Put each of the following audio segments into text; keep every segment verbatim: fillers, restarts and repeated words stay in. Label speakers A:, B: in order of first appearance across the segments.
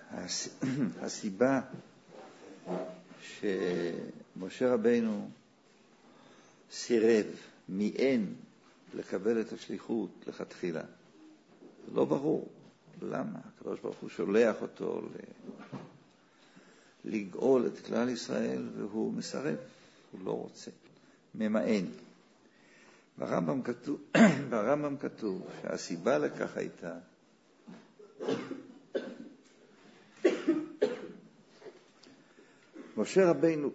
A: הסיבה שמשה רבינו סירב מיין לקבל את השליחות לכתחילה, זה לא ברור. למה? הקדוש ברוך הוא שולח אותו לגאול את כלל ישראל והוא מסרב, הוא לא רוצה, ממאן. ברמב"ם כתוב, ברמב"ם כתוב שהסיבה לכך הייתה משה רבינו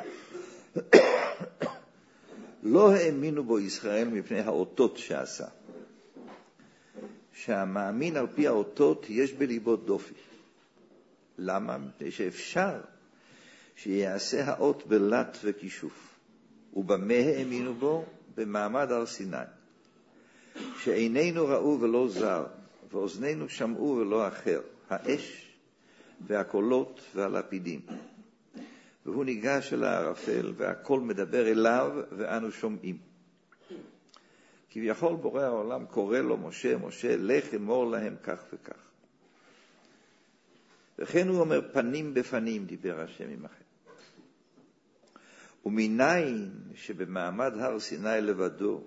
A: לא האמינו בו ישראל מפני האותות שעשה. שהמאמין על פי האותות יש בליבו דופי. למה? מפני שאפשר שיעשה האות בלט וכישוף. ובמה האמינו בו? במעמד הר סיני. שעינינו ראו ולא זר, ואוזנינו שמעו ולא אחר, האש והקולות והלפידים. והוא ניגש אל הערפל, והכל מדבר אליו, ואנו שומעים. כביכול בורא העולם קורא לו משה, משה, לך אמור להם כך וכך. וכן הוא אומר, פנים בפנים דיבר השם עמכם. ומניין שבמעמד הר סיני לבדו,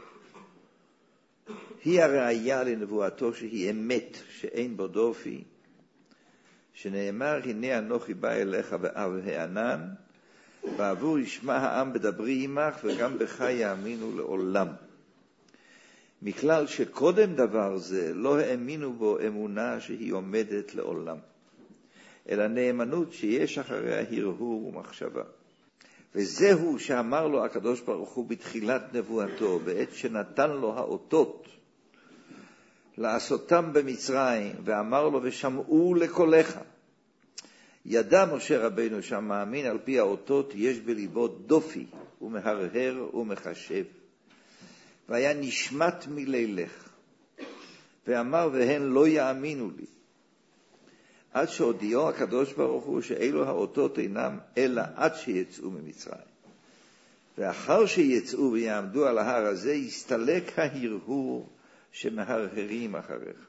A: היא הראיה לנבואתו שהיא אמת, שאין בו דופי, שנאמר, הנה אנוכי בא אליך באב הענן, בעבור ישמע העם בדברי עמך, וגם בך יאמינו לעולם. מכלל שקודם דבר זה לא האמינו בו אמונה שהיא עומדת לעולם, אלא נאמנות שיש אחריה הרהור ומחשבה. וזהו שאמר לו הקדוש ברוך הוא בתחילת נבואתו, בעת שנתן לו האותות, לעשותם במצרים, ואמר לו ושמעו לקולך. ידע משה רבינו שהמאמין על פי האותות יש בליבו דופי ומהרהר ומחשב. והיה נשמט מלילך, ואמר והן לא יאמינו לי. עד שהודיעו הקדוש ברוך הוא שאלו האותות אינם אלא עד שיצאו ממצרים. ואחר שיצאו ויעמדו על ההר הזה, יסתלק ההרהור שמהרהרים אחריך.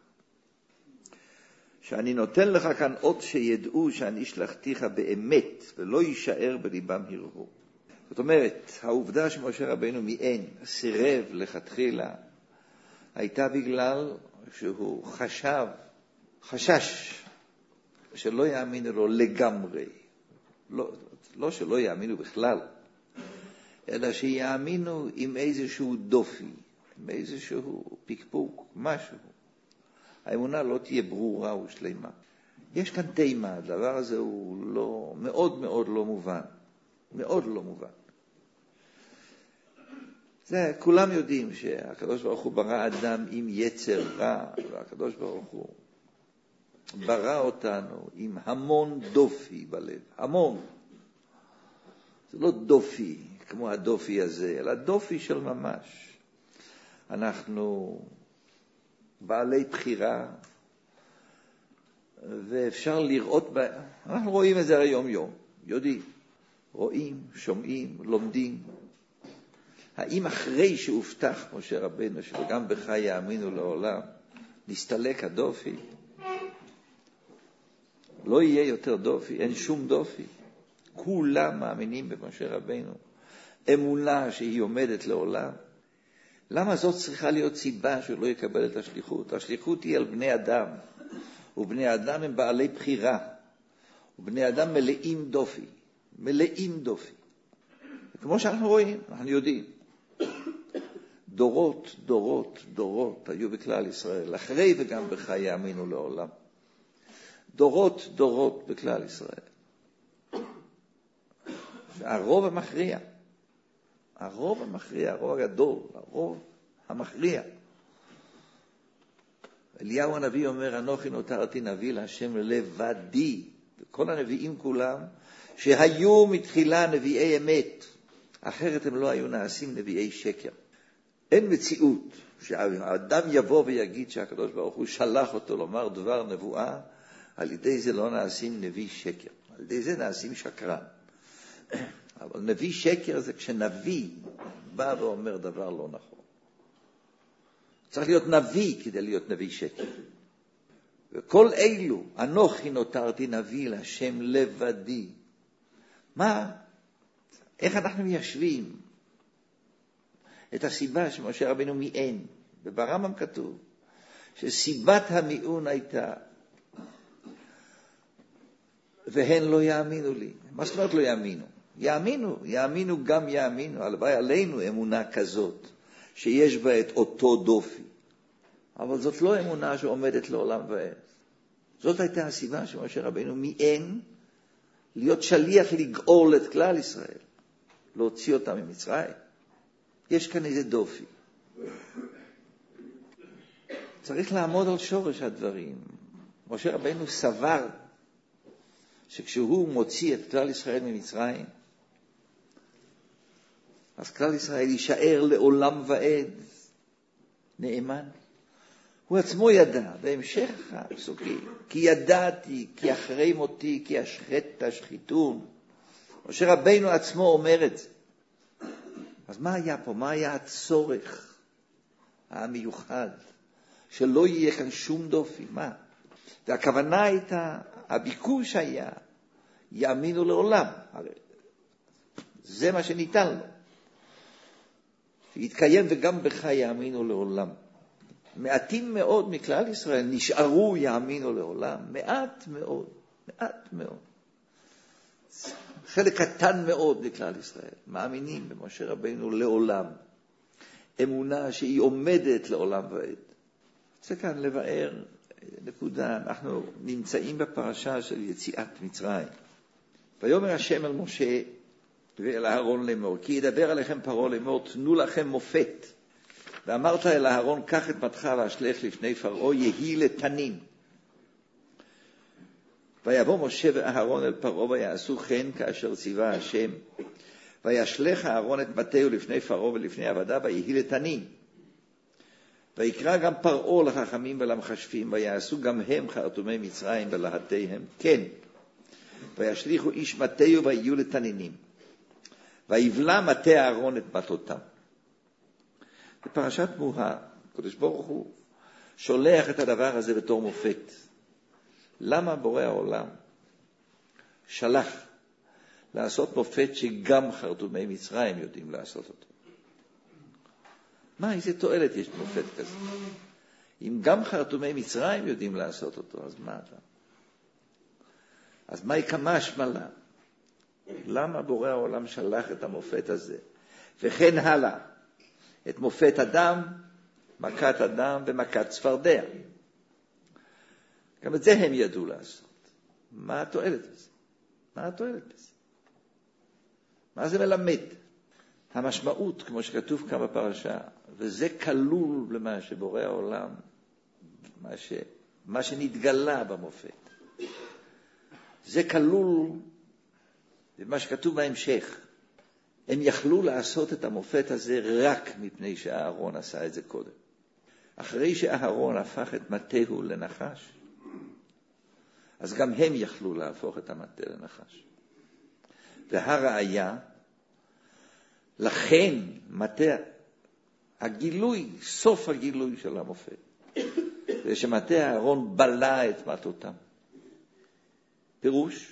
A: שאני נותן לך כאן אות שידעו שאני שלחתיך באמת, ולא יישאר בליבם הרהור. זאת אומרת, העובדה שמשה רבינו מיין, סירב לכתחילה, הייתה בגלל שהוא חשב, חשש, שלא יאמינו לו לגמרי. לא, לא שלא יאמינו בכלל, אלא שיאמינו עם איזשהו דופי, עם איזשהו פיקפוק, משהו. האמונה לא תהיה ברורה ושלמה. יש כאן תימה, הדבר הזה הוא לא, מאוד מאוד לא מובן. מאוד לא מובן. זה, כולם יודעים שהקדוש ברוך הוא ברא אדם עם יצר רע, והקדוש ברוך הוא ברא אותנו עם המון דופי בלב, המון. זה לא דופי כמו הדופי הזה, אלא דופי של ממש. אנחנו בעלי בחירה, ואפשר לראות, בה, אנחנו רואים את זה היום יום, יודעים, רואים, שומעים, לומדים. האם אחרי שהובטח משה רבינו שגם בך יאמינו לעולם, נסתלק הדופי? לא יהיה יותר דופי, אין שום דופי. כולם מאמינים במשה רבינו. אמונה שהיא עומדת לעולם. למה זאת צריכה להיות סיבה שהוא לא יקבל את השליחות? השליחות היא על בני אדם, ובני אדם הם בעלי בחירה, ובני אדם מלאים דופי, מלאים דופי. כמו שאנחנו רואים, אנחנו יודעים. דורות, דורות, דורות היו בכלל ישראל, אחרי וגם בך יאמינו לעולם. דורות, דורות בכלל ישראל. הרוב המכריע, הרוב המכריע, הרוב הגדול, הרוב המכריע. אליהו הנביא אומר, אנוכי נותרתי נביא להשם לבדי, וכל הנביאים כולם, שהיו מתחילה נביאי אמת, אחרת הם לא היו נעשים נביאי שקר. אין מציאות שהאדם יבוא ויגיד שהקדוש ברוך הוא שלח אותו לומר דבר נבואה, על ידי זה לא נעשים נביא שקר, על ידי זה נעשים שקרן. אבל נביא שקר זה כשנביא בא ואומר דבר לא נכון. צריך להיות נביא כדי להיות נביא שקר. וכל אלו, אנוכי נותרתי נביא להשם לבדי. מה? איך אנחנו מיישבים את הסיבה שמשה רבינו מיען? וברמב"ם כתוב שסיבת המיעון הייתה, והן לא יאמינו לי. מה זאת אומרת לא יאמינו? יאמינו, יאמינו גם יאמינו. הלוואי עלינו אמונה כזאת, שיש בה את אותו דופי. אבל זאת לא אמונה שעומדת לעולם ועד. זאת הייתה הסיבה שמשה רבינו מיען להיות שליח לגאול את כלל ישראל, להוציא אותם ממצרים. יש כאן איזה דופי. צריך לעמוד על שורש הדברים. משה רבינו סבר שכשהוא מוציא את כלל ישראל ממצרים, אז כלל ישראל יישאר לעולם ועד נאמן. הוא עצמו ידע, בהמשך הפסוקים, כי ידעתי, כי אחרי מותי, כי אשחט תשחיתון. משה רבינו עצמו אומר את זה. אז מה היה פה? מה היה הצורך המיוחד? שלא יהיה כאן שום דופי. מה? והכוונה הייתה, הביקוש היה, יאמינו לעולם. הרי זה מה שניתן לו. שיתקיים וגם בך יאמינו לעולם. מעטים מאוד מכלל ישראל נשארו יאמינו לעולם. מעט מאוד, מעט מאוד. חלק קטן מאוד מכלל ישראל מאמינים במשה רבינו לעולם. אמונה שהיא עומדת לעולם ועד. זה כאן לבאר נקודה. אנחנו נמצאים בפרשה של יציאת מצרים. ויאמר השם אל משה ואל אהרון לאמור, כי ידבר עליכם פרעה לאמור, תנו לכם מופת. ואמרת אל אהרון, קח את מטך והשלך לפני פרעה, יהי לתנין. ויבוא משה ואהרון אל פרעה ויעשו כן כאשר ציווה השם. וישלח אהרון את מטהו לפני פרעה ולפני עבדיו, ויהי לתנין. ויקרא גם פרעה לחכמים ולמחשבים, ויעשו גם הם חרטומי מצרים ולהטיהם כן. וישליחו איש מטהו ויהיו לתנינים. ויבלע מטה אהרון את מטותם. בפרשת מוהה, הקדוש ברוך הוא שולח את הדבר הזה בתור מופת. למה בורא העולם שלח לעשות מופת שגם חרטומי מצרים יודעים לעשות אותו? מה, איזה תועלת יש מופת כזה? אם גם חרטומי מצרים יודעים לעשות אותו, אז מה אתה? אז מה יקמה שמלה? למה בורא העולם שלח את המופת הזה? וכן הלאה. את מופת אדם, מכת אדם ומכת צפרדע. גם את זה הם ידעו לעשות. מה התועלת בזה? מה התועלת בזה? מה זה מלמד? המשמעות, כמו שכתוב כאן בפרשה, וזה כלול למה שבורא העולם, מה, ש, מה שנתגלה במופת. זה כלול במה שכתוב בהמשך. הם יכלו לעשות את המופת הזה רק מפני שאהרון עשה את זה קודם. אחרי שאהרון הפך את מטהו לנחש, אז גם הם יכלו להפוך את המטה לנחש. והראיה, לכן מטה, הגילוי, סוף הגילוי של המופת, זה שמטה אהרון בלע את מטותם. פירוש,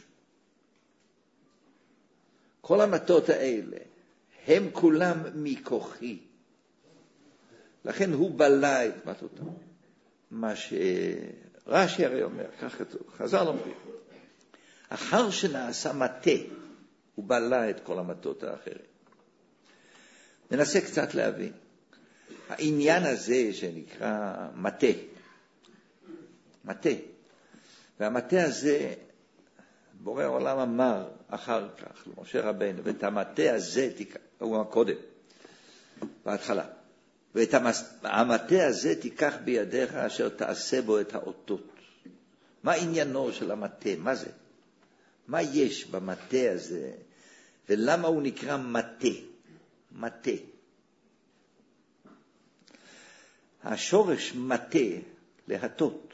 A: כל המטות האלה, הם כולם מכוחי. לכן הוא בלע את מטותם. מה שרש"י הרי אומר, כך כתוב, חז"ל אומרים, אחר שנעשה מטה, הוא בלע את כל המטות האחרים. ננסה קצת להבין. העניין הזה שנקרא מטה, מטה, והמטה הזה, בורא העולם אמר אחר כך למשה רבנו, ואת המטה הזה תיקח, הוא אמר קודם, בהתחלה, ואת המטה הזה תיקח בידיך אשר תעשה בו את האותות. מה עניינו של המטה? מה זה? מה יש במטה הזה? ולמה הוא נקרא מטה? מטה. השורש מטה, להטות.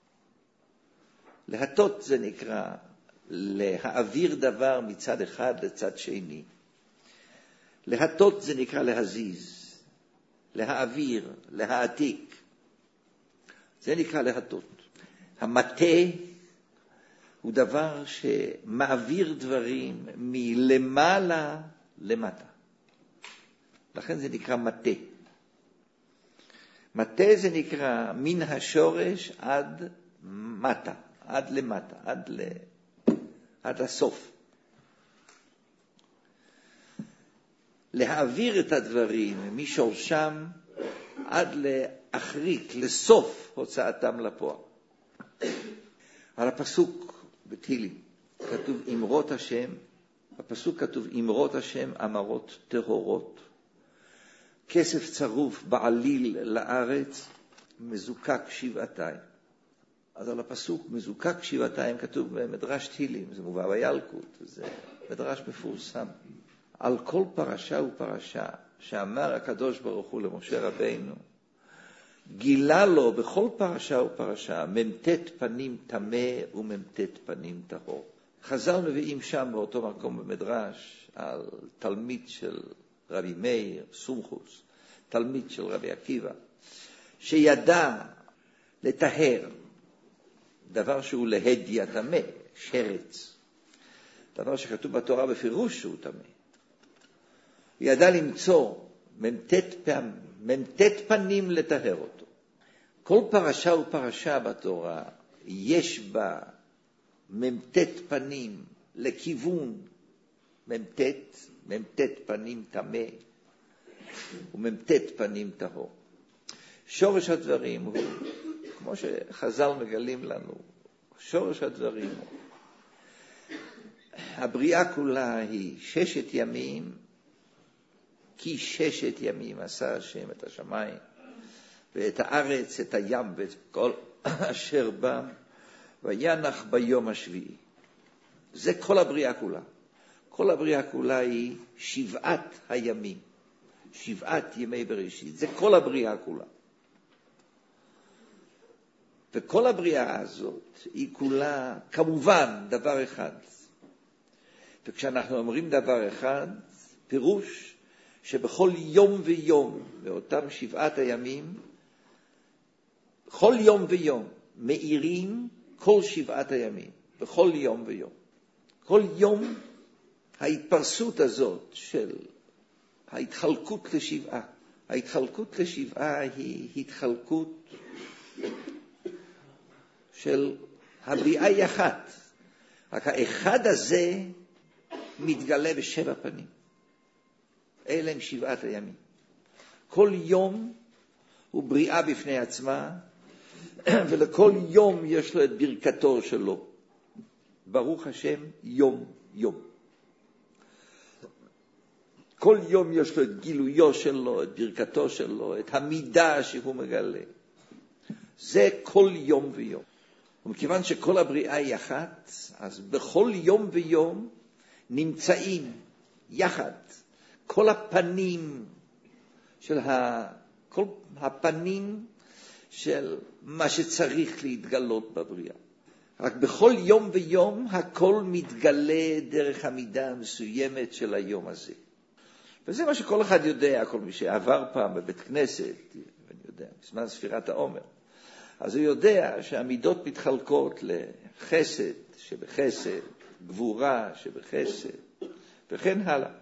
A: להטות זה נקרא להעביר דבר מצד אחד לצד שני. להטות זה נקרא להזיז, להעביר, להעתיק. זה נקרא להטות. המטה הוא דבר שמעביר דברים מלמעלה למטה. לכן זה נקרא מטה. מטה זה נקרא מן השורש עד מטה, עד למטה, עד, ל... עד הסוף. להעביר את הדברים משורשם עד להחריק, לסוף הוצאתם לפועל. על הפסוק בתהילים כתוב אמרות השם, בפסוק כתוב אמרות השם אמרות טהורות, כסף צרוף בעליל לארץ, מזוקק שבעתיים. אז על הפסוק מזוקק שבעתיים כתוב במדרש תהילים, זה מובא בילקוט, זה מדרש מפורסם. על כל פרשה ופרשה שאמר הקדוש ברוך הוא למשה רבינו, גילה לו בכל פרשה ופרשה ממתת פנים תמה וממתת פנים טהור. חז"ל מביאים שם באותו מקום במדרש על תלמיד של רבי מאיר, סומכוס, תלמיד של רבי עקיבא, שידע לטהר דבר שהוא להדיא תמה, שרץ, דבר שכתוב בתורה בפירוש שהוא תמה. ידע למצוא ממתת פעם, ממתת פנים לטהר אותו. כל פרשה ופרשה בתורה יש בה ממתת פנים לכיוון ממתת, ממתת פנים תמה וממתת פנים טהור. שורש הדברים הוא, כמו שחז"ל מגלים לנו, שורש הדברים הוא, הבריאה כולה היא ששת ימים, כי ששת ימים עשה השם את השמיים ואת הארץ, את הים ואת כל אשר בם, וינח ביום השביעי. זה כל הבריאה כולה. כל הבריאה כולה היא שבעת הימים, שבעת ימי בראשית. זה כל הבריאה כולה. וכל הבריאה הזאת היא כולה כמובן דבר אחד. וכשאנחנו אומרים דבר אחד, פירוש שבכל יום ויום באותם שבעת הימים, כל יום ויום מאירים כל שבעת הימים, בכל יום ויום. כל יום ההתפרסות הזאת של ההתחלקות לשבעה. ההתחלקות לשבעה היא התחלקות של הבריאה היא אחת. רק האחד הזה מתגלה בשבע פנים. אלה הם שבעת הימים. כל יום הוא בריאה בפני עצמה, ולכל יום יש לו את ברכתו שלו. ברוך השם, יום יום. כל יום יש לו את גילויו שלו, את ברכתו שלו, את המידה שהוא מגלה. זה כל יום ויום. ומכיוון שכל הבריאה היא אחת, אז בכל יום ויום נמצאים יחד כל הפנים של ה... כל הפנים של מה שצריך להתגלות בבריאה. רק בכל יום ויום הכל מתגלה דרך המידה המסוימת של היום הזה. וזה מה שכל אחד יודע, כל מי שעבר פעם בבית כנסת, אני יודע, בזמן ספירת העומר, אז הוא יודע שהמידות מתחלקות לחסד שבחסד, גבורה שבחסד, וכן הלאה.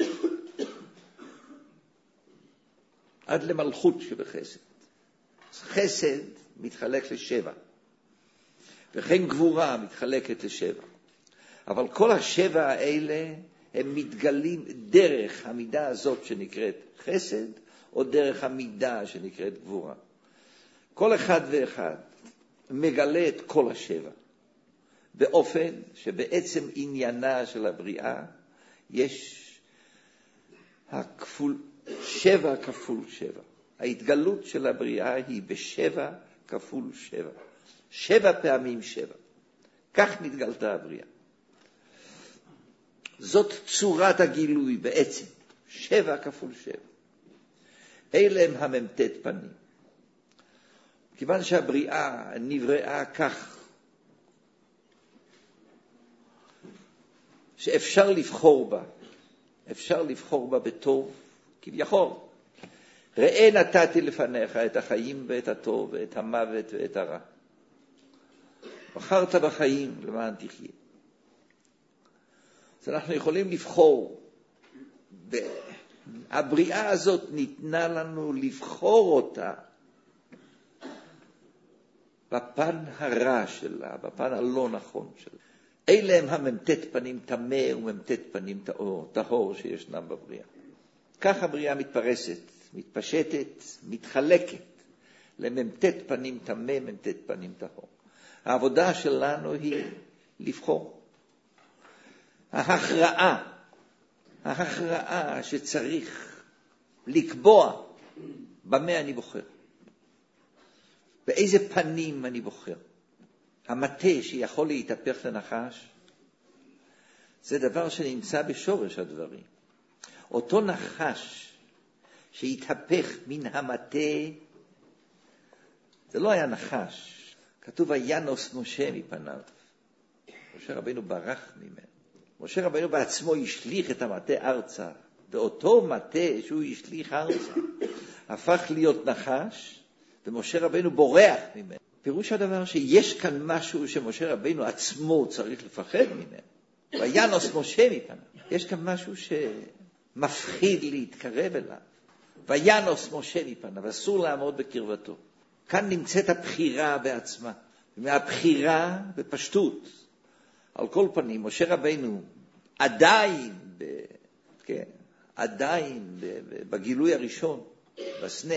A: עד למלכות שבחסד. חסד מתחלק לשבע, וכן גבורה מתחלקת לשבע. אבל כל השבע האלה הם מתגלים דרך המידה הזאת שנקראת חסד, או דרך המידה שנקראת גבורה. כל אחד ואחד מגלה את כל השבע, באופן שבעצם עניינה של הבריאה יש הכפול, שבע כפול שבע. ההתגלות של הבריאה היא בשבע כפול שבע. שבע פעמים שבע. כך נתגלתה הבריאה. זאת צורת הגילוי בעצם. שבע כפול שבע. אלה הם הממתת פנים. כיוון שהבריאה נבראה כך, שאפשר לבחור בה. אפשר לבחור בה בטוב, כביכול. ראה נתתי לפניך את החיים ואת הטוב ואת המוות ואת הרע. בחרת בחיים למען תחיה. אז אנחנו יכולים לבחור. הבריאה הזאת ניתנה לנו לבחור אותה בפן הרע שלה, בפן הלא נכון שלה. אלה הם הממתת פנים תמה וממתת פנים טהור, טהור שישנם בבריאה. כך הבריאה מתפרסת, מתפשטת, מתחלקת לממתת פנים תמה, ממתת פנים טהור. העבודה שלנו היא לבחור. ההכרעה, ההכרעה שצריך לקבוע במה אני בוחר. באיזה פנים אני בוחר. המטה שיכול להתהפך לנחש, זה דבר שנמצא בשורש הדברים. אותו נחש שהתהפך מן המטה, זה לא היה נחש. כתוב, וינוס משה מפניו. משה רבינו ברח ממנו. משה רבינו בעצמו השליך את המטה ארצה, ואותו מטה שהוא השליך ארצה, הפך להיות נחש, ומשה רבינו בורח ממנו. פירוש הדבר שיש כאן משהו שמשה רבינו עצמו צריך לפחד ממנו. וינוס משה מפניו. יש כאן משהו שמפחיד להתקרב אליו. וינוס משה מפניו, אסור לעמוד בקרבתו. כאן נמצאת הבחירה בעצמה. מהבחירה בפשטות. על כל פנים, משה רבינו עדיין, ב, כן, עדיין בגילוי הראשון, בסנה,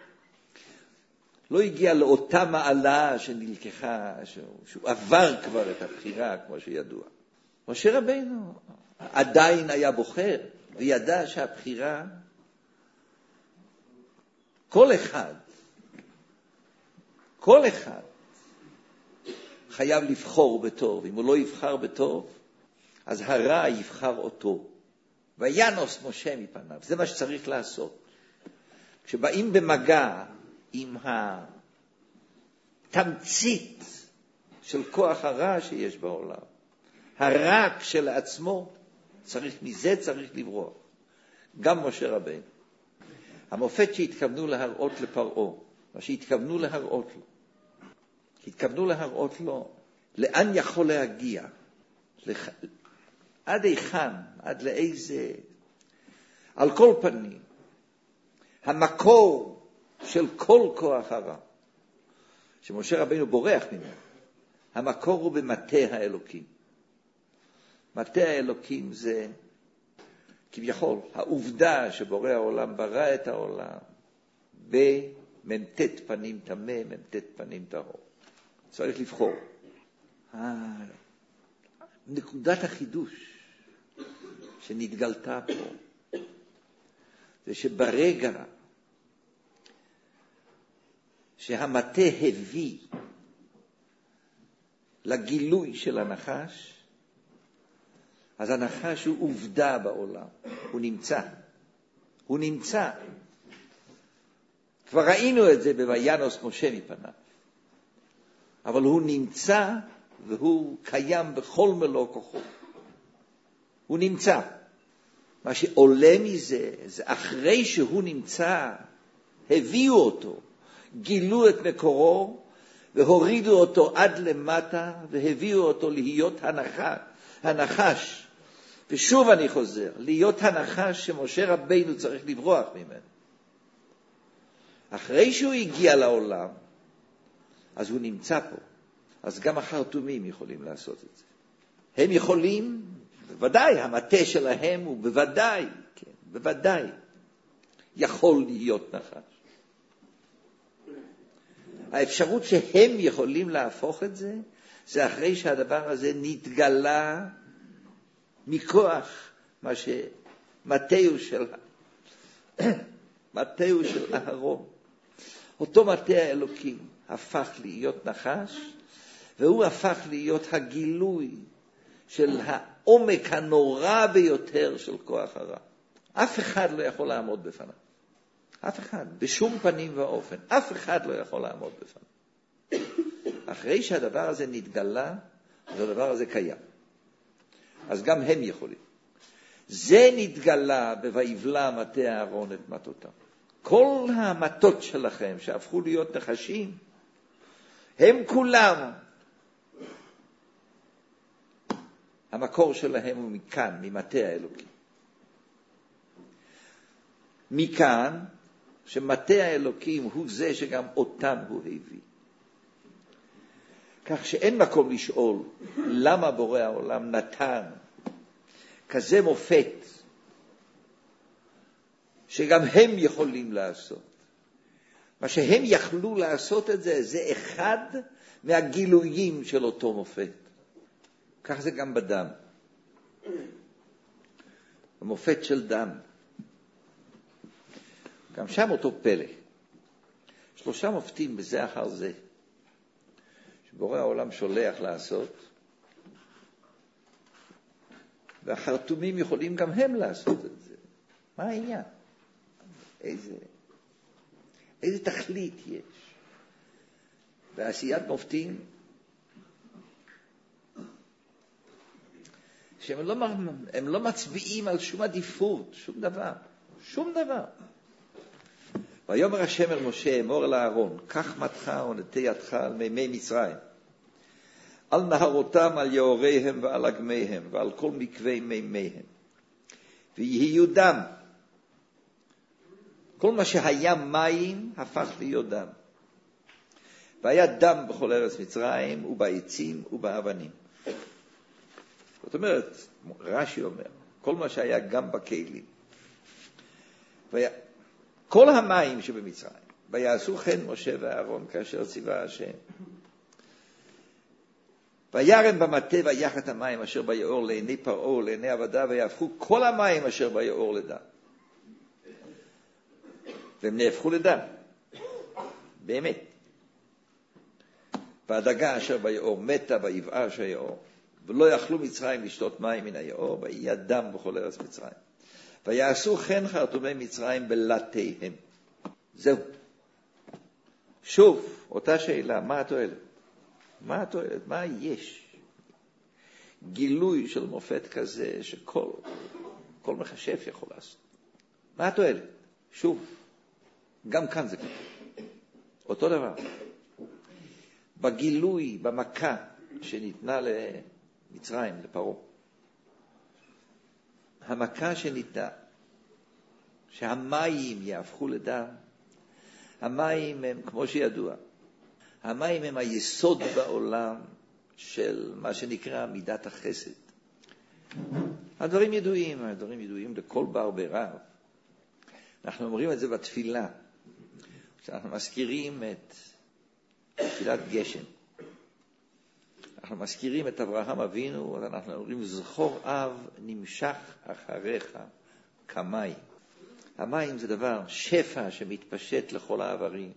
A: לא הגיע לאותה מעלה שנלקחה, שהוא, שהוא עבר כבר את הבחירה, כמו שידוע. משה רבינו עדיין היה בוחר, וידע שהבחירה, כל אחד, כל אחד, חייב לבחור בטוב. אם הוא לא יבחר בטוב, אז הרע יבחר אותו. וינוס משה מפניו. זה מה שצריך לעשות. כשבאים במגע עם התמצית של כוח הרע שיש בעולם, הרע כשלעצמו, צריך, מזה צריך לברוח. גם משה רבינו. המופת שהתכוונו להראות לפרעה, מה שהתכוונו להראות לו, התכוונו להראות לו לאן יכול להגיע, לח... עד איכן, עד לאיזה, על כל פנים, המקור של כל כוח הרע, שמשה רבינו בורח ממנו, המקור הוא במטה האלוקים. מטה האלוקים זה כביכול העובדה שבורא העולם ברא את העולם בממתת פנים תמה, ממתת פנים טהור. צריך לבחור. נקודת החידוש שנתגלתה פה, זה שברגע שהמטה הביא לגילוי של הנחש, אז הנחש הוא עובדה בעולם, הוא נמצא, הוא נמצא. כבר ראינו את זה בוינוס משה מפניו. אבל הוא נמצא והוא קיים בכל מלוא כוחו. הוא נמצא. מה שעולה מזה, זה אחרי שהוא נמצא, הביאו אותו, גילו את מקורו, והורידו אותו עד למטה, והביאו אותו להיות הנחש, הנחש. ושוב אני חוזר, להיות הנחש שמשה רבינו צריך לברוח ממנו. אחרי שהוא הגיע לעולם, אז הוא נמצא פה. אז גם החרטומים יכולים לעשות את זה. הם יכולים, בוודאי, המטה שלהם הוא בוודאי, כן, בוודאי, יכול להיות נחש. האפשרות שהם יכולים להפוך את זה, זה אחרי שהדבר הזה נתגלה מכוח מה שמטהו של, מטהו של אהרון. אותו מטה האלוקים הפך להיות נחש, והוא הפך להיות הגילוי של העומק הנורא ביותר של כוח הרע. אף אחד לא יכול לעמוד בפניו. אף אחד, בשום פנים ואופן. אף אחד לא יכול לעמוד בפניו. אחרי שהדבר הזה נתגלה, אז הדבר הזה קיים. אז גם הם יכולים. זה נתגלה בויבלע מטה אהרון את מטותם. כל המטות שלכם שהפכו להיות נחשים, הם כולם המקור שלהם הוא מכאן, ממטה האלוקים. מכאן שמטה האלוקים הוא זה שגם אותם הוא הביא. כך שאין מקום לשאול למה בורא העולם נתן כזה מופת שגם הם יכולים לעשות. מה שהם יכלו לעשות את זה, זה אחד מהגילויים של אותו מופת. כך זה גם בדם. המופת של דם. גם שם אותו פלא. שלושה מופתים בזה אחר זה. שבורא העולם שולח לעשות. והחרטומים יכולים גם הם לעשות את זה. מה העניין? איזה, איזה תכלית יש? בעשיית מופתים, שהם לא, הם לא מצביעים על שום עדיפות, שום דבר, שום דבר. ויאמר השם אל משה, אמור אל אהרון, קח מטך ונטה ידך על מימי מצרים, על נהרותם, על יאוריהם ועל אגמיהם, ועל כל מקווי מימיהם, ויהיו דם. כל מה שהיה מים הפך להיות דם. והיה דם בכל ארץ מצרים, ובעצים ובאבנים. זאת אומרת, רש"י אומר, כל מה שהיה גם בכלים. והיה, כל המים שבמצרים, ויעשו כן משה ואהרון כאשר ציווה השם. וירם במטה ויח את המים אשר ביאור לעיני פרעה, לעיני עבדיו, ויהפכו כל המים אשר ביאור לדם. והם נהפכו לדם. באמת. והדגה אשר ביאור מתה ויבער שהיאור. ולא יכלו מצרים לשתות מים מן היאור, ויהיה דם בכל ארץ מצרים. ויעשו כן חרטומי מצרים בלתיהם. זהו. שוב, אותה שאלה, מה התועלת? מה התועלת? מה יש? גילוי של מופת כזה שכל כל מחשב יכול לעשות. מה התועלת? שוב, גם כאן זה כתוב. אותו דבר. בגילוי, במכה שניתנה למצרים, לפרעה. המכה שניתנה, שהמים יהפכו לדם, המים הם, כמו שידוע, המים הם היסוד בעולם של מה שנקרא מידת החסד. הדברים ידועים, הדברים ידועים לכל בר ברב. אנחנו אומרים את זה בתפילה. כשאנחנו מזכירים את תפילת גשם. אנחנו מזכירים את אברהם אבינו, אז אנחנו אומרים, זכור אב נמשך אחריך כמים. המים זה דבר שפע שמתפשט לכל העברים.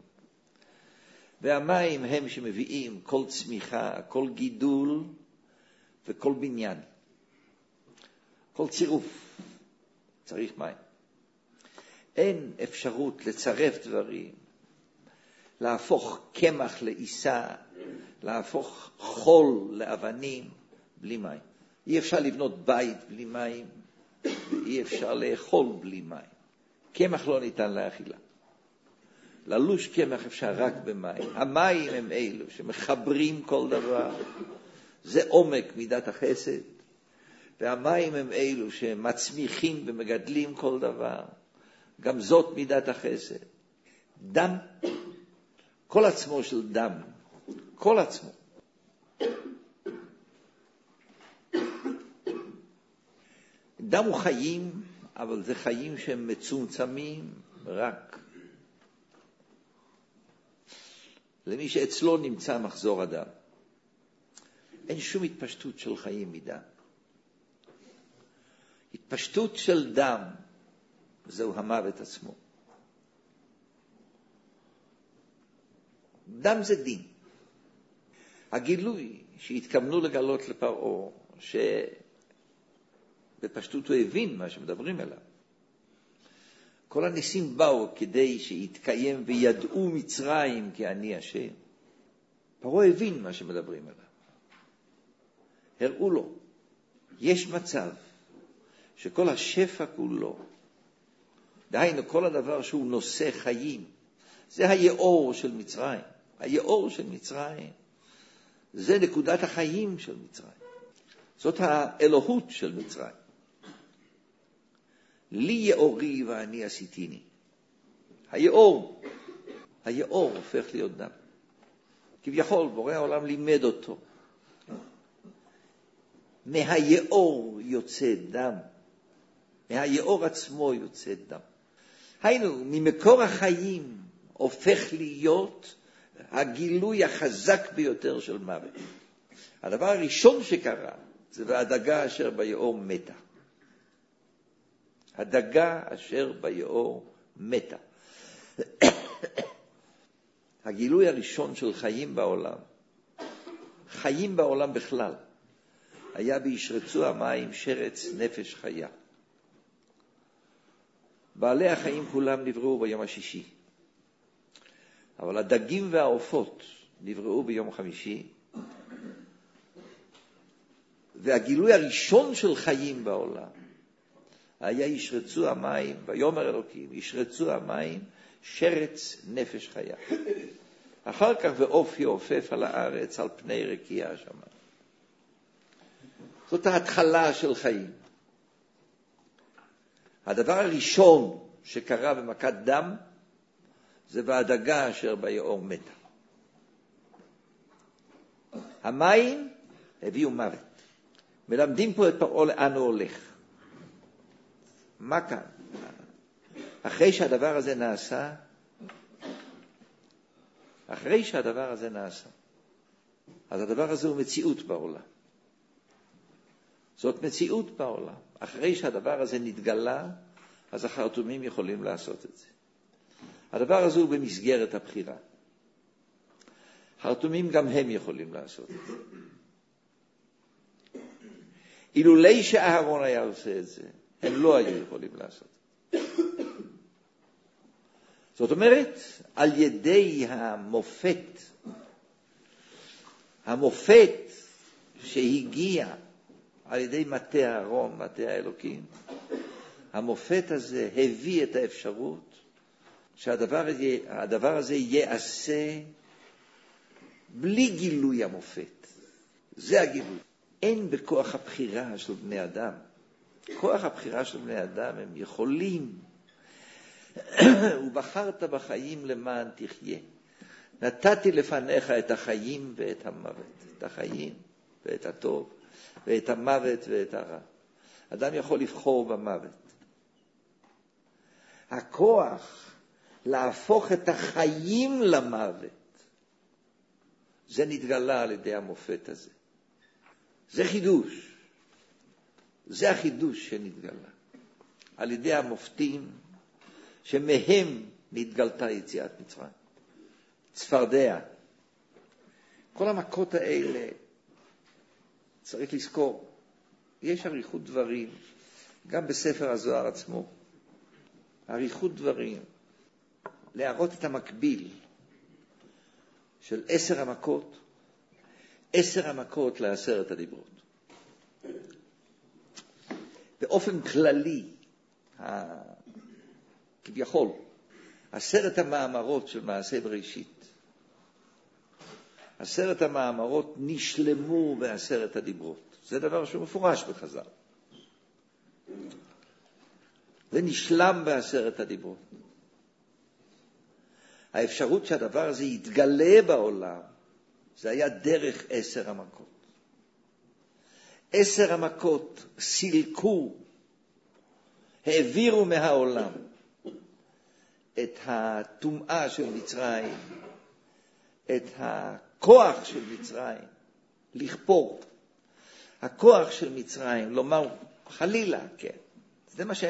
A: והמים הם שמביאים כל צמיחה, כל גידול וכל בניין. כל צירוף צריך מים. אין אפשרות לצרף דברים, להפוך קמח לעיסה, להפוך חול לאבנים, בלי מים. אי אפשר לבנות בית בלי מים, ואי אפשר לאכול בלי מים. קמח לא ניתן לאכילה. ללוש קמח אפשר רק במים. המים הם אלו שמחברים כל דבר. זה עומק מידת החסד. והמים הם אלו שמצמיחים ומגדלים כל דבר. גם זאת מידת החסד. דם, כל עצמו של דם, כל עצמו. דם הוא חיים, אבל זה חיים שהם מצומצמים רק. למי שאצלו נמצא מחזור הדם. אין שום התפשטות של חיים מדם. התפשטות של דם, זהו המוות עצמו. דם זה דין. הגילוי שהתכוונו לגלות לפרעה, שבפשטות הוא הבין מה שמדברים אליו. כל הניסים באו כדי שיתקיים וידעו מצרים כי אני השם. פרעה הבין מה שמדברים אליו. הראו לו, יש מצב שכל השפע כולו, דהיינו כל הדבר שהוא נושא חיים, זה היאור של מצרים. היאור של מצרים זה נקודת החיים של מצרים. זאת האלוהות של מצרים. לי יאורי ואני עשיתיני. היאור, היאור הופך להיות דם. כביכול, בורא העולם לימד אותו. מהיאור יוצא דם. מהיאור עצמו יוצא דם. היינו, ממקור החיים הופך להיות הגילוי החזק ביותר של מוות. הדבר הראשון שקרה, זה והדגה אשר ביאור מתה. הדגה אשר ביאור מתה. הגילוי הראשון של חיים בעולם, חיים בעולם בכלל, היה בישרצו המים שרץ נפש חיה. בעלי החיים כולם נבראו ביום השישי. אבל הדגים והעופות נבראו ביום חמישי. והגילוי הראשון של חיים בעולם היה ישרצו המים, ויאמר אלוקים, ישרצו המים שרץ נפש חיה. אחר כך ועוף יעופף על הארץ על פני רקיע השמיים. זאת ההתחלה של חיים. הדבר הראשון שקרה במכת דם, זה והדגה אשר ביאור מתה. המים הביאו מוות. מלמדים פה את פרעה לאן הוא הולך. מה כאן? אחרי שהדבר הזה נעשה, אחרי שהדבר הזה נעשה, אז הדבר הזה הוא מציאות בעולם. זאת מציאות בעולם. אחרי שהדבר הזה נתגלה, אז החרטומים יכולים לעשות את זה. הדבר הזה הוא במסגרת הבחירה. חרטומים גם הם יכולים לעשות את זה. אילולי שאהרון היה עושה את זה, הם לא היו יכולים לעשות. זאת אומרת, על ידי המופת, המופת שהגיע על ידי מטה אהרון, מטה האלוקים, המופת הזה הביא את האפשרות שהדבר הזה, הדבר הזה יעשה בלי גילוי המופת. זה הגילוי. אין בכוח הבחירה של בני אדם. כוח הבחירה של בני אדם הם יכולים. ובחרת בחיים למען תחיה. נתתי לפניך את החיים ואת המוות. את החיים ואת הטוב ואת המוות ואת הרע. אדם יכול לבחור במוות. הכוח להפוך את החיים למוות, זה נתגלה על ידי המופת הזה. זה חידוש. זה החידוש שנתגלה. על ידי המופתים שמהם נתגלתה יציאת מצרים. צפרדע. כל המכות האלה צריך לזכור. יש עריכות דברים, גם בספר הזוהר עצמו. עריכות דברים. להראות את המקביל של עשר המכות, עשר המכות לעשרת הדיברות. באופן כללי, כביכול, עשרת המאמרות של מעשה בראשית, עשרת המאמרות נשלמו בעשרת הדיברות. זה דבר שהוא מפורש בחז"ל. זה נשלם בעשרת הדיברות. האפשרות שהדבר הזה יתגלה בעולם, זה היה דרך עשר המכות. עשר המכות סילקו, העבירו מהעולם את הטומאה של מצרים, את הכוח של מצרים, לכפור. הכוח של מצרים, לומר חלילה, כן. זה מה ש...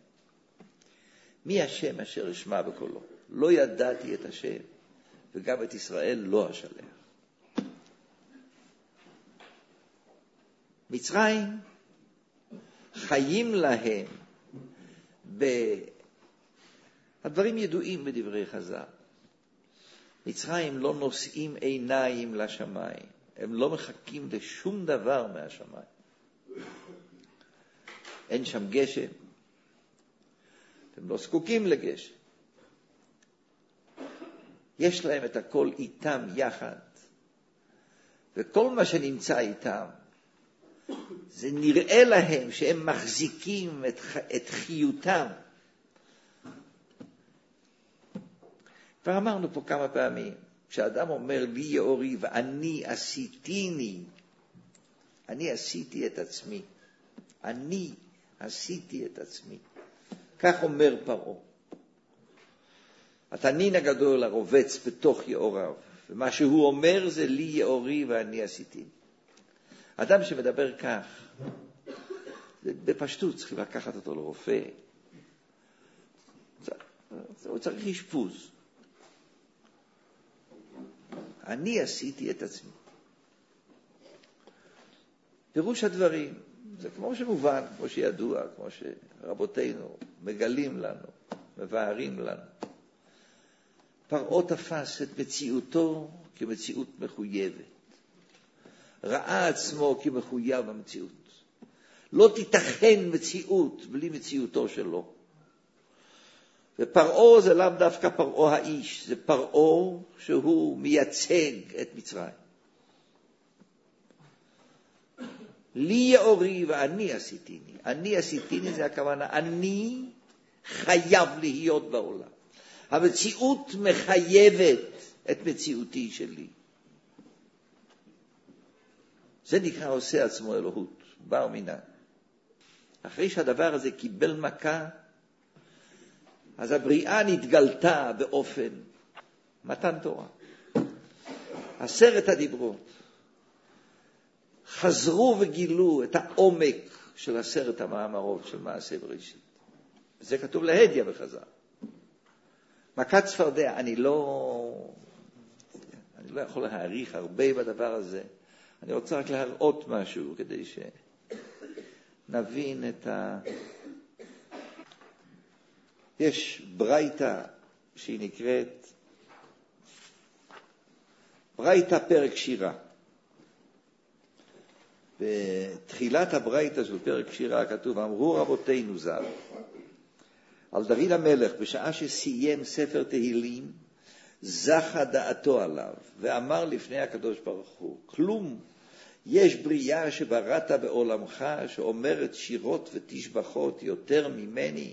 A: מי השם אשר ישמע בקולו? לא ידעתי את השם, וגם את ישראל לא אשלח. מצרים חיים להם ב... הדברים ידועים בדברי חז"ל. מצרים לא נושאים עיניים לשמיים. הם לא מחכים לשום דבר מהשמיים. אין שם גשם. הם לא זקוקים לגשם. יש להם את הכל איתם יחד. וכל מה שנמצא איתם זה נראה להם שהם מחזיקים את, את חיותם. כבר אמרנו פה כמה פעמים, כשאדם אומר לי יאורי ואני עשיתיני, אני עשיתי את עצמי, אני עשיתי את עצמי. כך אומר פרעה. התנין הגדול הרובץ בתוך יאוריו, ומה שהוא אומר זה לי יאורי ואני עשיתי. אדם שמדבר כך, בפשטות צריכים לקחת אותו לרופא. הוא צריך אשפוז. אני עשיתי את עצמי. פירוש הדברים, זה כמו שמובן, כמו שידוע, כמו שרבותינו מגלים לנו, מבארים לנו. פרעה תפס את מציאותו כמציאות מחויבת. ראה עצמו כמחויב המציאות. לא תיתכן מציאות בלי מציאותו שלו. ופרעה זה לאו דווקא פרעה האיש, זה פרעה שהוא מייצג את מצרים. לי יאורי ואני עשיתיני. אני עשיתיני זה הכוונה, אני חייב להיות בעולם. המציאות מחייבת את מציאותי שלי. זה נקרא עושה עצמו אלוהות, בר מינה. אחרי שהדבר הזה קיבל מכה, אז הבריאה נתגלתה באופן מתן תורה. עשרת הדיברות חזרו וגילו את העומק של עשרת המאמרות של מעשה בראשית. זה כתוב להדיא בחז"ל. מכת צפרדע, אני לא, אני לא יכול להעריך הרבה בדבר הזה. אני רוצה רק להראות משהו כדי שנבין את ה... יש ברייתא שהיא נקראת ברייתא פרק שירה. בתחילת הברייתא של פרק שירה כתוב, אמרו רבותינו ז"ל, על דוד המלך בשעה שסיים ספר תהילים, זכה דעתו עליו, ואמר לפני הקדוש ברוך הוא, כלום, יש בריאה שבראת בעולמך, שאומרת שירות ותשבחות יותר ממני.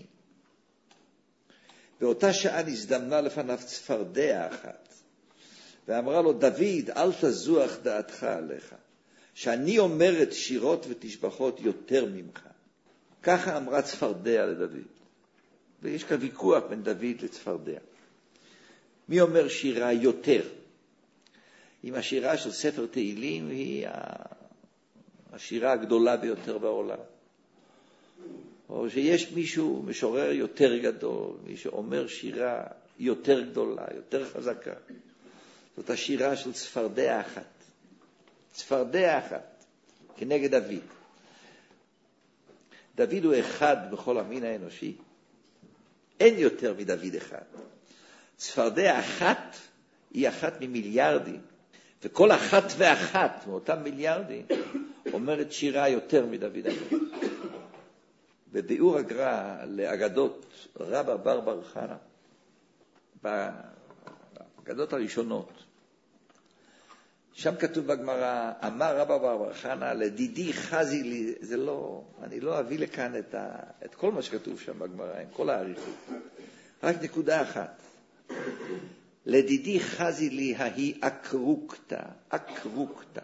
A: באותה שעה נזדמנה לפניו צפרדע אחת, ואמרה לו, דוד, אל תזוח דעתך עליך, שאני אומרת שירות ותשבחות יותר ממך. ככה אמרה צפרדע לדוד. ויש כאן ויכוח בין דוד לצפרדע. מי אומר שירה יותר? אם השירה של ספר תהילים היא השירה הגדולה ביותר בעולם. או שיש מישהו משורר יותר גדול, מי שאומר שירה יותר גדולה, יותר חזקה. זאת השירה של צפרדע אחת. צפרדע אחת, כנגד דוד. דוד הוא אחד בכל המין האנושי. אין יותר מדוד אחד. צפרדע אחת היא אחת ממיליארדים. וכל אחת ואחת מאותם מיליארדים אומרת שירה יותר מדוד המלך. בביאור הגר"א לאגדות רבא בר בר חנה, באגדות הראשונות, שם כתוב בגמרא, אמר רבא בר בר חנה, לדידי חזי לי, זה לא, אני לא אביא לכאן את, ה, את כל מה שכתוב שם בגמרא, עם כל העריכות. רק נקודה אחת. לדידי חזי לי ההיא אקרוקתא, אקרוקתא.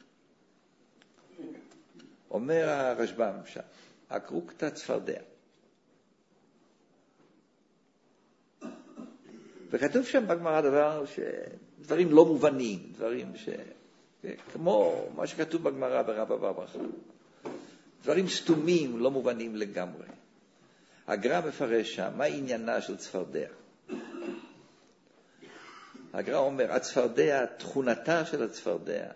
A: אומר הרשב"ם שם, אקרוקתא צפרדע. וכתוב שם בגמרא דבר ש... דברים לא מובנים, דברים ש... כמו מה שכתוב בגמרא ברבא בר בר חנה. דברים סתומים, לא מובנים לגמרי. הגר"א מפרש שם, מה עניינה של צפרדע? הגר"א אומר, הצפרדע, תכונתה של הצפרדע,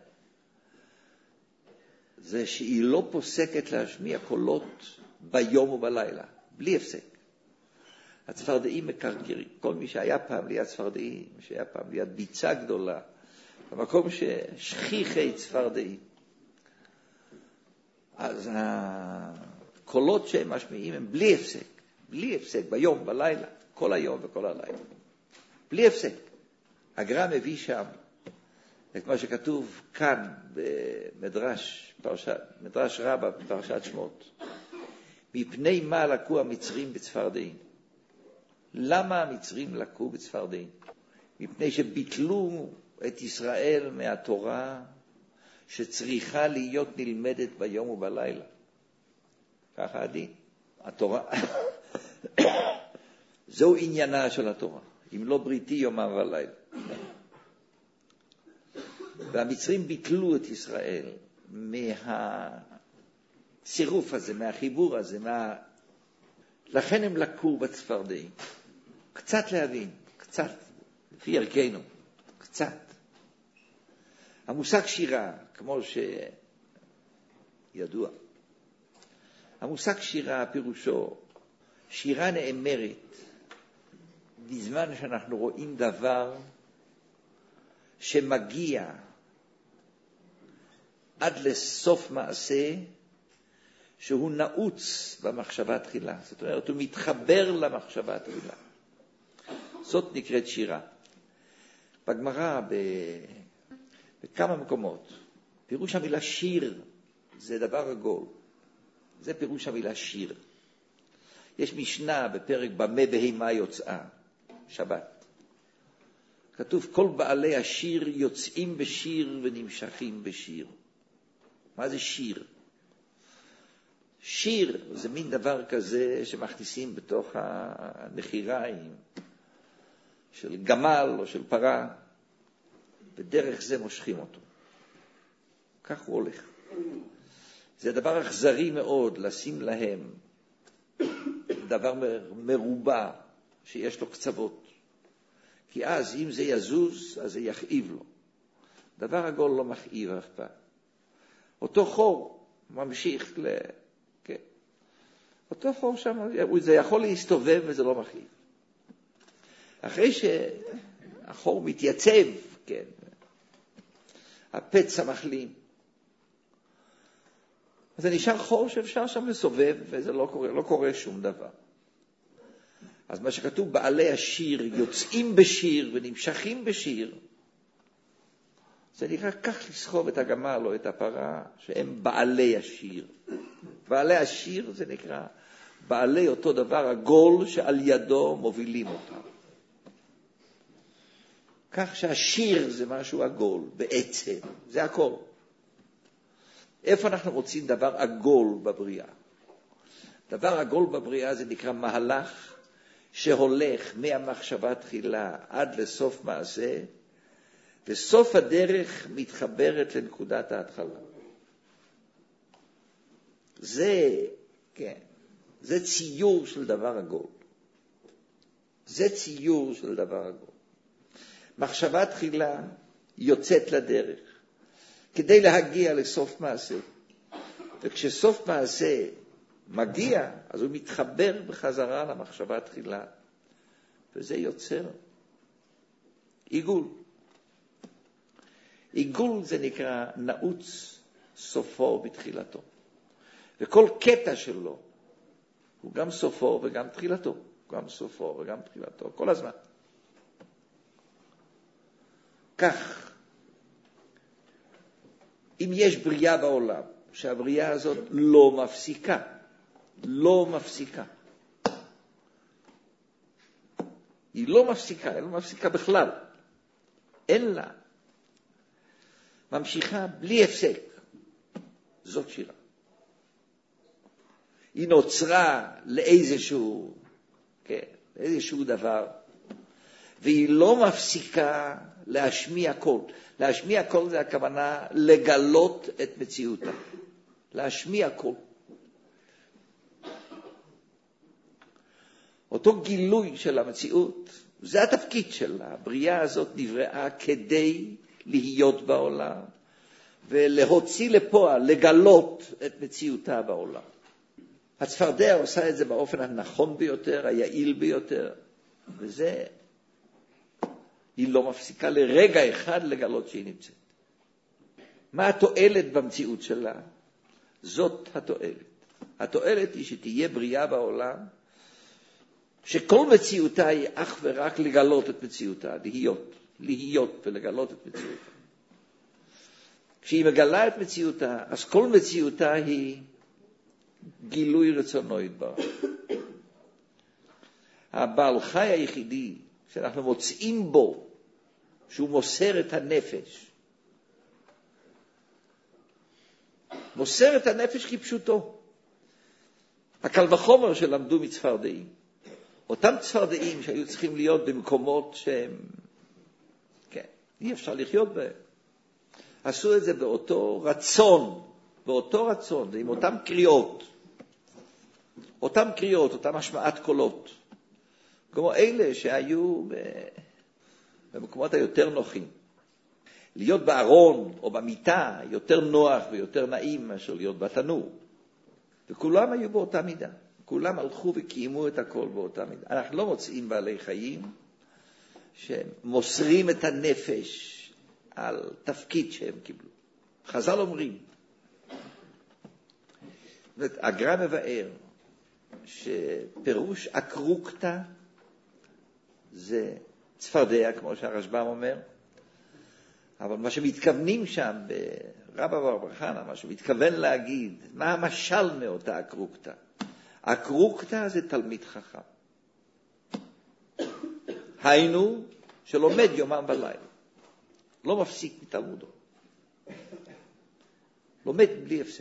A: זה שהיא לא פוסקת להשמיע קולות ביום ובלילה, בלי הפסק. הצפרדעים מקרקרים. כל מי שהיה פעם ליד צפרדעים, שהיה פעם ליד ביצה גדולה, במקום ששכיחי צפרדעים. אז הקולות שהם משמיעים הם בלי הפסק, בלי הפסק, ביום, בלילה, כל היום וכל הלילה. בלי הפסק. הגר"א מביא שם את מה שכתוב כאן במדרש, פרשת, מדרש רבה בפרשת שמות. מפני מה לקו המצרים בצפרדעים? למה המצרים לקו בצפרדעים? מפני שביטלו את ישראל מהתורה שצריכה להיות נלמדת ביום ובלילה. ככה הדין. התורה, זהו עניינה של התורה. אם לא בריתי יומם ולילה. והמצרים ביטלו את ישראל מהצירוף הזה, מהחיבור הזה, מה... לכן הם לקו בצפרדעים. קצת להבין, קצת, לפי ערכנו, קצת. המושג שירה, כמו שידוע, המושג שירה פירושו, שירה נאמרת בזמן שאנחנו רואים דבר שמגיע עד לסוף מעשה שהוא נעוץ במחשבה תחילה. זאת אומרת, הוא מתחבר למחשבה תחילה. זאת נקראת שירה. בגמרא, ב... בכמה מקומות, פירוש המילה שיר זה דבר עגול. זה פירוש המילה שיר. יש משנה בפרק במה בהמה יוצאה, שבת. כתוב כל בעלי השיר יוצאים בשיר ונמשכים בשיר. מה זה שיר? שיר זה מין דבר כזה שמכניסים בתוך הנחיריים של גמל או של פרה, בדרך זה מושכים אותו. כך הוא הולך. זה דבר אכזרי מאוד לשים להם דבר מרובע שיש לו קצוות. כי אז אם זה יזוז, אז זה יכאיב לו. דבר עגול לא מכאיב אף פעם. אותו חור ממשיך ל... כן. אותו חור שם, זה יכול להסתובב וזה לא מכאיב. אחרי שהחור מתייצב, כן, הפצע מחלים. אז זה נשאר חור שאפשר שם לסובב וזה לא קורה, לא קורה שום דבר. אז מה שכתוב בעלי השיר יוצאים בשיר ונמשכים בשיר, זה נקרא כך לסחוב את הגמל או את הפרה שהם בעלי השיר. בעלי השיר זה נקרא בעלי אותו דבר עגול שעל ידו מובילים אותם. כך שהשיר זה משהו עגול בעצם, זה הכל. איפה אנחנו רוצים דבר עגול בבריאה? דבר עגול בבריאה זה נקרא מהלך שהולך מהמחשבה תחילה עד לסוף מעשה, וסוף הדרך מתחברת לנקודת ההתחלה. זה, כן, זה ציור של דבר עגול. זה ציור של דבר עגול. מחשבה תחילה יוצאת לדרך, כדי להגיע לסוף מעשה. וכשסוף מעשה מגיע, אז הוא מתחבר בחזרה למחשבה תחילה. וזה יוצר עיגול. עיגול זה נקרא נעוץ סופו בתחילתו. וכל קטע שלו הוא גם סופו וגם תחילתו. גם סופו וגם תחילתו, כל הזמן. כך, אם יש בריאה בעולם, שהבריאה הזאת לא מפסיקה, לא מפסיקה. היא לא מפסיקה, היא לא מפסיקה בכלל. אין לה. ממשיכה בלי הפסק. זאת שירה. היא נוצרה לאיזשהו, כן, לאיזשהו דבר, והיא לא מפסיקה להשמיע קול. להשמיע קול זה הכוונה לגלות את מציאותה. להשמיע קול. אותו גילוי של המציאות, זה התפקיד שלה. הבריאה הזאת נבראה כדי להיות בעולם, ולהוציא לפועל, לגלות את מציאותה בעולם. הצפרדע עושה את זה באופן הנכון ביותר, היעיל ביותר, וזה, היא לא מפסיקה לרגע אחד לגלות שהיא נמצאת. מה התועלת במציאות שלה? זאת התועלת. התועלת היא שתהיה בריאה בעולם, שכל מציאותה היא אך ורק לגלות את מציאותה, להיות, להיות ולגלות את מציאותה. כשהיא מגלה את מציאותה, אז כל מציאותה היא גילוי רצונו יתברך. הבעל חי היחידי שאנחנו מוצאים בו, שהוא מוסר את הנפש, מוסר את הנפש כפשוטו. הקל וחומר שלמדו מצפרדעים. אותם צפרדעים שהיו צריכים להיות במקומות שהם, כן, אי אפשר לחיות בהם. עשו את זה באותו רצון, באותו רצון, עם אותם קריאות. אותם קריאות, אותם השמעת קולות. כמו אלה שהיו במקומות היותר נוחים. להיות בארון או במיטה יותר נוח ויותר נעים מאשר להיות בתנור. וכולם היו באותה מידה. כולם הלכו וקיימו את הכל באותה מידה. אנחנו לא מוצאים בעלי חיים שמוסרים את הנפש על תפקיד שהם קיבלו. חז"ל אומרים, הגר"א מבאר שפירוש אקרוקתא זה צפרדע, כמו שהרשב"ם אומר, אבל מה שמתכוונים שם ברבא בר חנא, מה שמתכוון להגיד, מה המשל מאותה אקרוקתא? אקרוקתא זה תלמיד חכם. היינו שלומד יומם ולילה. לא מפסיק מתלמודו. לומד בלי הפסק.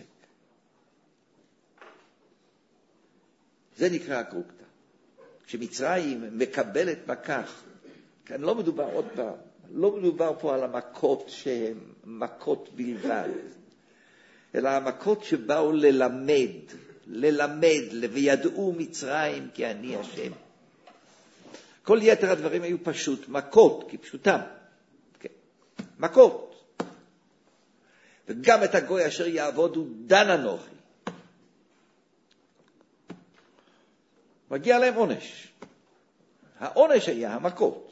A: זה נקרא אקרוקתא. כשמצרים מקבלת מכך, כאן לא מדובר עוד פעם, לא מדובר פה על המכות שהן מכות בלבד, אלא המכות שבאו ללמד, ללמד, וידעו מצרים כי אני השם. כל יתר הדברים היו פשוט מכות, כפשוטם. כן. מכות. וגם את הגוי אשר יעבודו דן אנוכי. מגיע להם עונש. העונש היה המכות.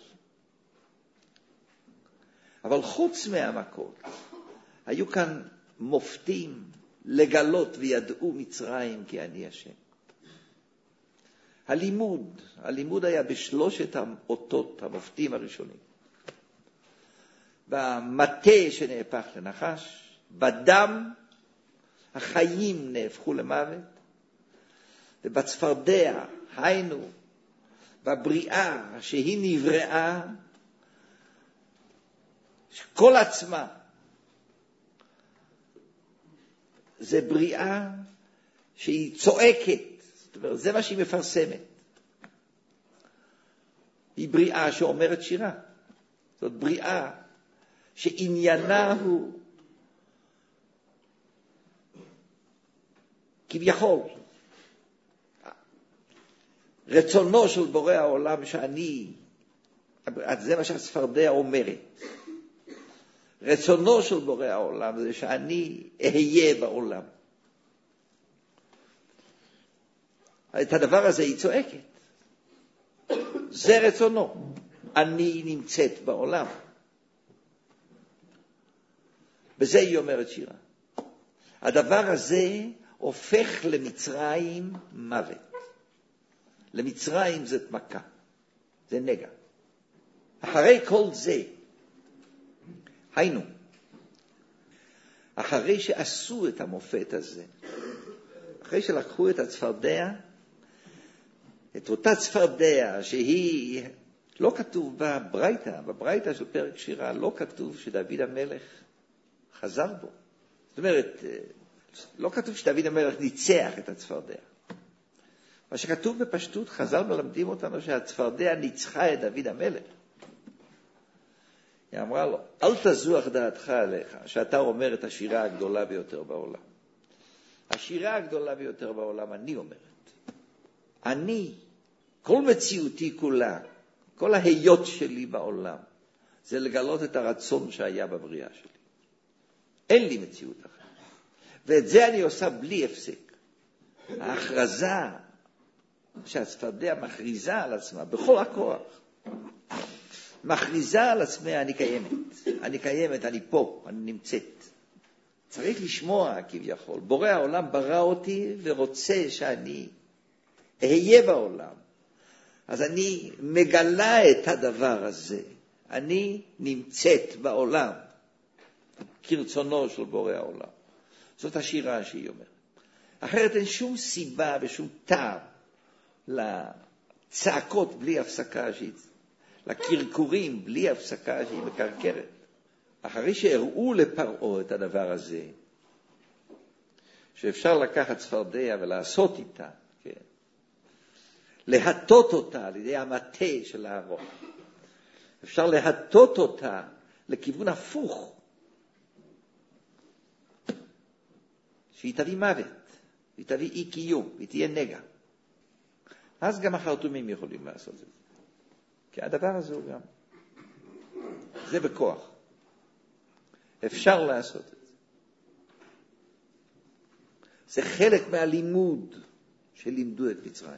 A: אבל חוץ מהמכות, היו כאן מופתים לגלות וידעו מצרים כי אני השם. הלימוד, הלימוד היה בשלושת האותות המופתים הראשונים. במטה שנהפך לנחש, בדם החיים נהפכו למוות, ובצפרדע, היינו, בבריאה שהיא נבראה, שכל עצמה זה בריאה שהיא צועקת, זאת אומרת, זה מה שהיא מפרסמת. היא בריאה שאומרת שירה. זאת בריאה שעניינה הוא כביכול רצונו של בורא העולם שאני, זה מה שהצפרדע אומרת. רצונו של בורא העולם זה שאני אהיה בעולם. את הדבר הזה היא צועקת. זה רצונו. אני נמצאת בעולם. בזה היא אומרת שירה. הדבר הזה הופך למצרים מוות. למצרים זאת מכה. זה נגע. אחרי כל זה, היינו, אחרי שעשו את המופת הזה, אחרי שלקחו את הצפרדע, את אותה צפרדע שהיא, לא כתוב בברייתא, בברייתא של פרק שירה, לא כתוב שדוד המלך חזר בו. זאת אומרת, לא כתוב שדוד המלך ניצח את הצפרדע. מה שכתוב בפשטות, חז"ל מלמדים אותנו שהצפרדע ניצחה את דוד המלך. היא אמרה לו, אל תזוח דעתך עליך, שאתה אומר את השירה הגדולה ביותר בעולם. השירה הגדולה ביותר בעולם, אני אומרת. אני, כל מציאותי כולה, כל ההיות שלי בעולם, זה לגלות את הרצון שהיה בבריאה שלי. אין לי מציאות אחרת. ואת זה אני עושה בלי הפסק. ההכרזה שהצפרדע מכריזה על עצמה בכל הכוח, מכריזה על עצמה, אני קיימת. אני קיימת, אני פה, אני נמצאת. צריך לשמוע כביכול. בורא העולם ברא אותי ורוצה שאני אהיה בעולם. אז אני מגלה את הדבר הזה. אני נמצאת בעולם. כרצונו של בורא העולם. זאת השירה שהיא אומרת. אחרת אין שום סיבה ושום טעם לצעקות בלי הפסקה, לקרקורים בלי הפסקה שהיא מקרקרת. אחרי שהראו לפרעה את הדבר הזה, שאפשר לקחת צפרדע ולעשות איתה, כן? להטות אותה על ידי המטה של הארון. אפשר להטות אותה לכיוון הפוך, שהיא תביא מוות, והיא תביא אי קיום, והיא תהיה נגע. אז גם החרטומים יכולים לעשות את זה. כי הדבר הזה הוא גם, זה בכוח. אפשר לעשות את זה. זה חלק מהלימוד שלימדו את מצרים.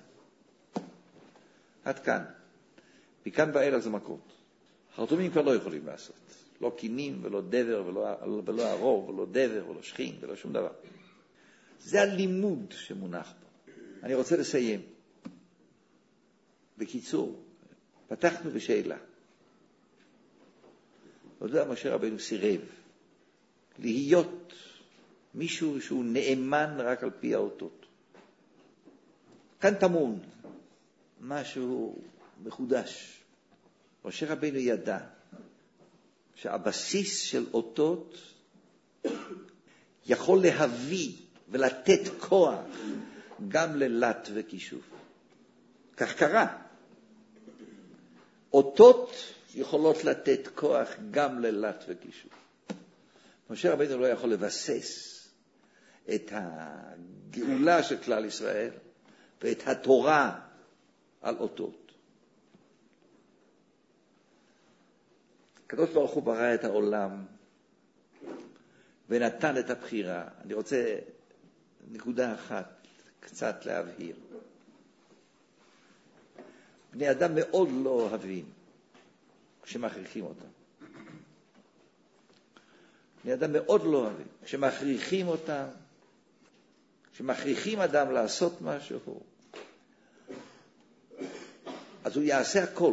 A: עד כאן. מכאן ואילך זה מכות. חרטומים כבר לא יכולים לעשות. לא קינים ולא דבר ולא, ולא ערוב ולא דבר ולא שכין ולא שום דבר. זה הלימוד שמונח פה. אני רוצה לסיים. בקיצור, פתחנו בשאלה. עוד לא משה רבנו סירב להיות מישהו שהוא נאמן רק על פי האותות. כאן טמון משהו מחודש. משה רבנו ידע שהבסיס של אותות יכול להביא ולתת כוח גם ללט וכישוף. כך קרה. אותות יכולות לתת כוח גם ללט וכישוף. משה רבנו לא יכול לבסס את הגאולה של כלל ישראל ואת התורה על אותות. הקדוש ברוך הוא ברא את העולם ונתן את הבחירה. אני רוצה נקודה אחת קצת להבהיר. בני אדם מאוד לא אוהבים כשמכריחים אותם. בני אדם מאוד לא אוהבים כשמכריחים אותם, כשמכריחים אדם לעשות משהו, אז הוא יעשה הכל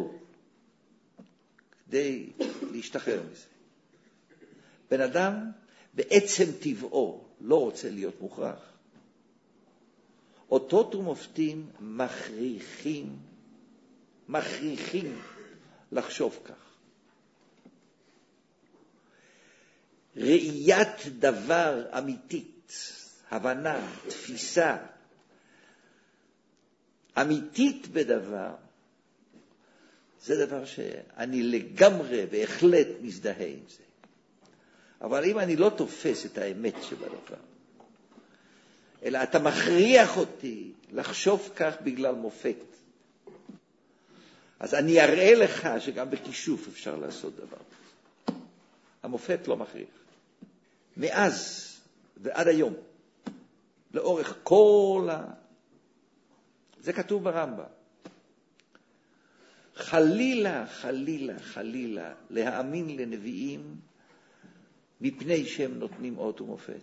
A: כדי להשתחרר מזה. בן אדם בעצם טבעו לא רוצה להיות מוכרח. אותות ומופתים מכריחים, מכריחים לחשוב כך. ראיית דבר אמיתית, הבנה, תפיסה אמיתית בדבר, זה דבר שאני לגמרי בהחלט מזדהה עם זה. אבל אם אני לא תופס את האמת שבדבר, אלא אתה מכריח אותי לחשוב כך בגלל מופת, אז אני אראה לך שגם בכישוף אפשר לעשות דבר. המופת לא מכריח. מאז ועד היום, לאורך כל ה... זה כתוב ברמב"ם. חלילה, חלילה, חלילה, להאמין לנביאים מפני שהם נותנים אות ומופת.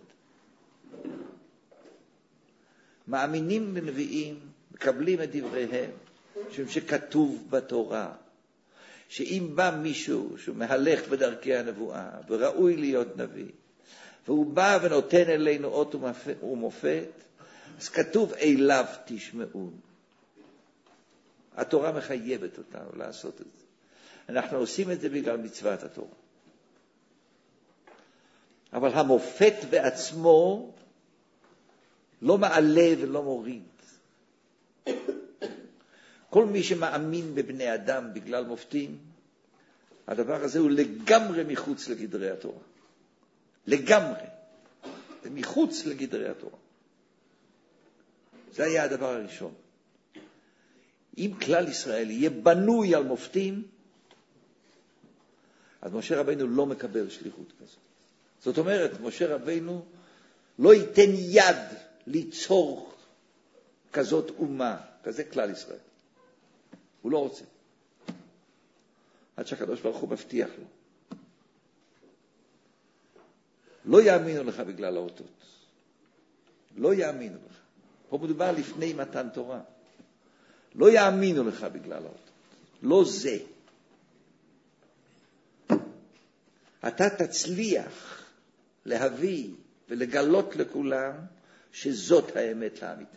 A: מאמינים לנביאים, מקבלים את דבריהם, משום שכתוב בתורה, שאם בא מישהו שמהלך בדרכי הנבואה, וראוי להיות נביא, והוא בא ונותן אלינו אות ומופת, אז כתוב אליו תשמעו. התורה מחייבת אותנו לעשות את זה. אנחנו עושים את זה בגלל מצוות התורה. אבל המופת בעצמו לא מעלה ולא מוריד. כל מי שמאמין בבני אדם בגלל מופתים, הדבר הזה הוא לגמרי מחוץ לגדרי התורה. לגמרי. זה מחוץ לגדרי התורה. זה היה הדבר הראשון. אם כלל ישראל יהיה בנוי על מופתים, אז משה רבינו לא מקבל שליחות כזאת. זאת אומרת, משה רבינו לא ייתן יד ליצור כזאת אומה, כזה כלל ישראל. הוא לא רוצה. עד שהקדוש ברוך הוא מבטיח לו. לא יאמינו לך בגלל האותות. לא יאמינו לך. פה מדובר לפני מתן תורה. לא יאמינו לך בגלל האותות. לא זה. אתה תצליח להביא ולגלות לכולם שזאת האמת לאמיתה.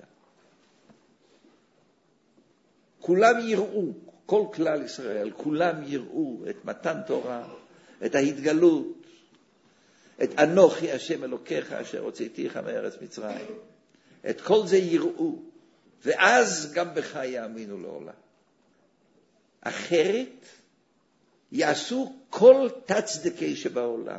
A: כולם יראו, כל כלל ישראל, כולם יראו את מתן תורה, את ההתגלות, את אנוכי השם אלוקיך אשר הוצאתיך מארץ מצרים. את כל זה יראו, ואז גם בך יאמינו לעולם. אחרת יעשו כל תצדקי שבעולם,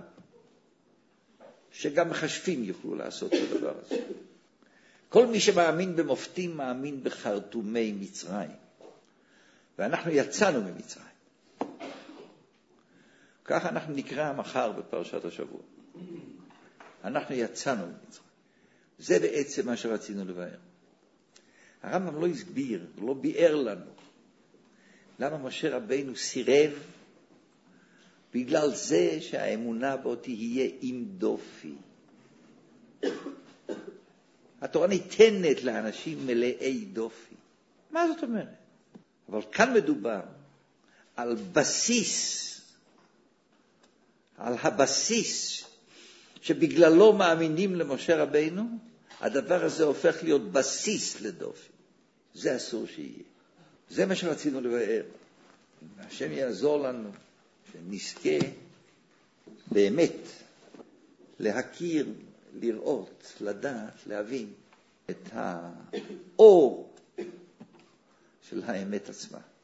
A: שגם חשבים יוכלו לעשות את הדבר הזה. כל מי שמאמין במופתים מאמין בחרטומי מצרים. ואנחנו יצאנו ממצרים. ככה אנחנו נקרא מחר בפרשת השבוע. אנחנו יצאנו ממצרים. זה בעצם מה שרצינו לבאר. הרמב"ם לא הסביר, לא ביאר לנו, למה משה רבינו סירב, בגלל זה שהאמונה בו תהיה עם דופי. התורה ניתנת לאנשים מלאי דופי. מה זאת אומרת? אבל כאן מדובר על בסיס, על הבסיס שבגללו מאמינים למשה רבינו, הדבר הזה הופך להיות בסיס לדופי. זה אסור שיהיה. זה מה שרצינו לבאר. השם יעזור לנו, שנזכה באמת להכיר, לראות, לדעת, להבין את האור של האמת עצמה.